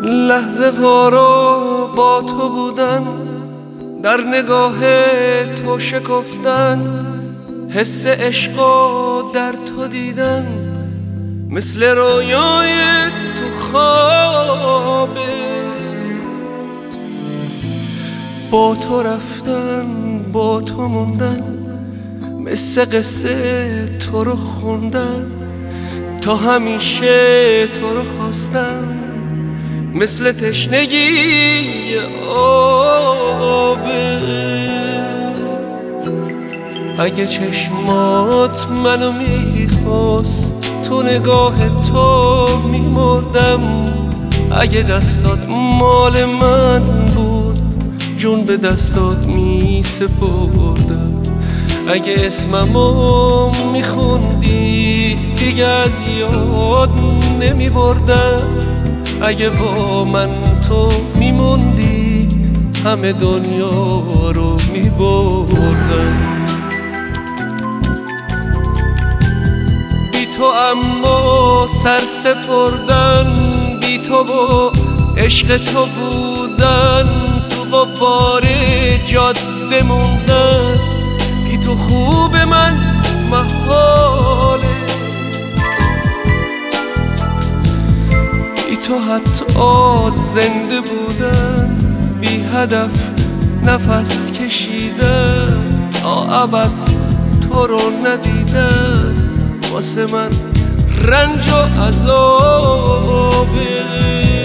لحظه ها رو با تو بودن، در نگاه تو شکفتن، حس عشقا در تو دیدن، مثل رویای تو خوابه. با تو رفتن، با تو موندن، مثل قصه تو رو خوندن، تا همیشه تو رو خواستن، مثل تشنگی آبه. اگه چشمات منو میخواست، تو نگاه تو میمردم. اگه دستات مال من بود، جون به دستات میسپردم. اگه اسممو میخوندی، دیگه از یاد نمیبردم. اگه با من تو میموندی، همه دنیا رو میبردم. بی تو اما سر سپردن، بی تو و عشق تو بودن، تو غبار جاده موندن. بی تو خوب من محاله، بی تو حتی زنده بودن، بی هدف نفس کشیدن، تا ابد تو رو ندیدن، واسه من رنج و عذابه.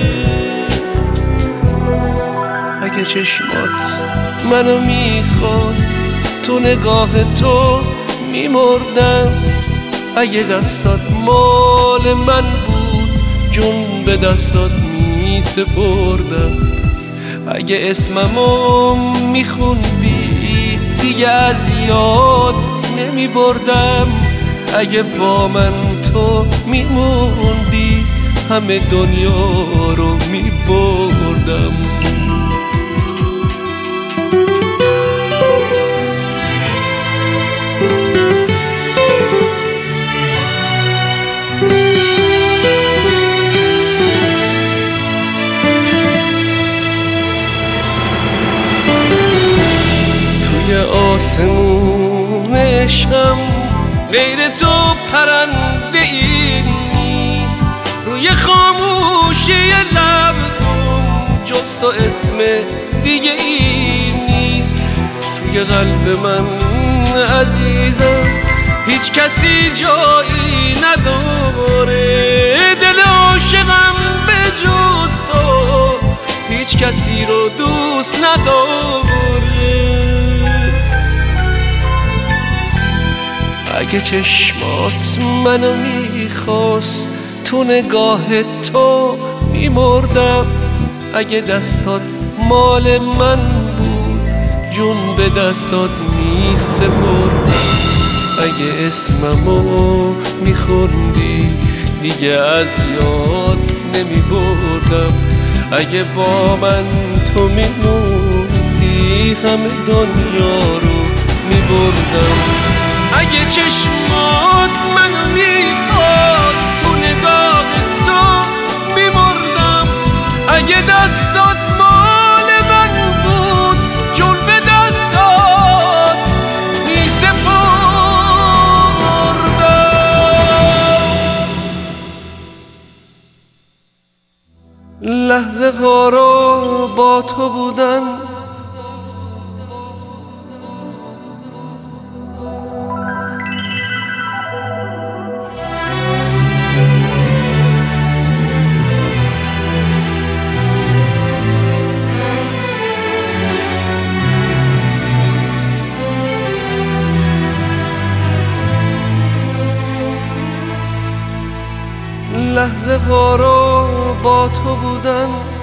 اگه چشمات منو میخواست، تو نگاه تو میمردم. اگه دستات مال من بود، جون به دستات میسپردم. اگه اسممو میخوندی، دیگه از یاد نمیبردم. اگه با من تو میموندی، همه دنیا رو میبردم. توی آسمون عشقم غیر تو پرنده ای نیست، روی خاموشی لبم جز تو اسم دیگه ای نیست. توی قلب من عزیزم هیچ کسی جایی نداره، دل عاشقم به جز تو هیچ کسی رو دوست نداره. اگه چشمات منو میخواست، تو نگاه تو میمردم. اگه دستات مال من بود، جون به دستات میسپردم. اگه اسممو میخوندی، دیگه از یاد نمیبردم. اگه با من تو میموندی، همه دنیا رو میبردم. اگه چشمات منو میخواست، تو نگاه تو میمردم. اگه دستات مال من بود، جون به دستات میسپردم. لحظه ها رو با تو بودن، لحظه ها رو با تو بودن.